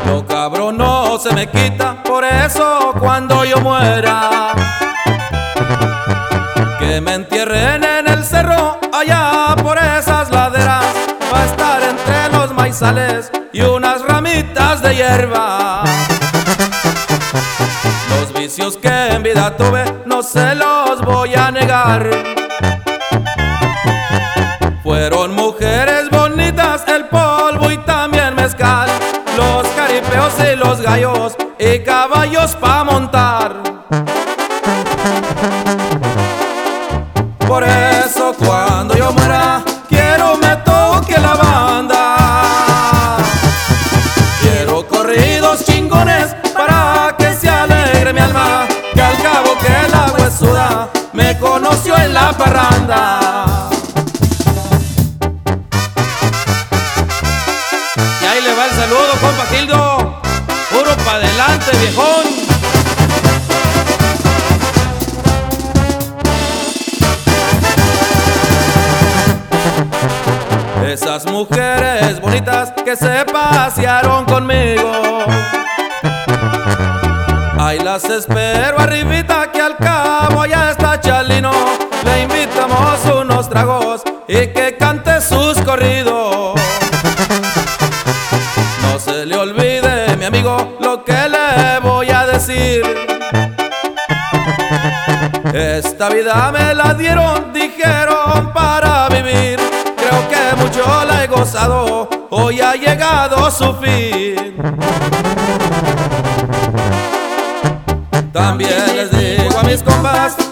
Lo cabrón no se me quita, por eso cuando yo muera, que me entierren en el cerro, allá por esas laderas, va a estar entre los maizales y unas ramitas de hierba. Los vicios que en vida tuve no se los voy a negar. Fueron mujeres bonitas, el polvo y también mezcal, los jaripeos y los gallos y caballos pa' montar. Por eso cuando yo muera quiero me toque la banda. Quiero corridos chingones para que se alegre mi alma, que al cabo que la huesuda me conoció en la parranda. Y ahí le va el saludo, compa Gildo. Puro pa' adelante, viejón. Esas mujeres bonitas que se pasearon conmigo, ahí las espero arribita, que al cabo ya está Chalino. Le invitamos unos tragos y que cante sus corridos. No se le olvide, mi amigo, lo que le voy a decir. Esta vida me la dieron, dijeron, para vivir. Creo que mucho la he gozado, hoy ha llegado su fin. También les digo a mis compas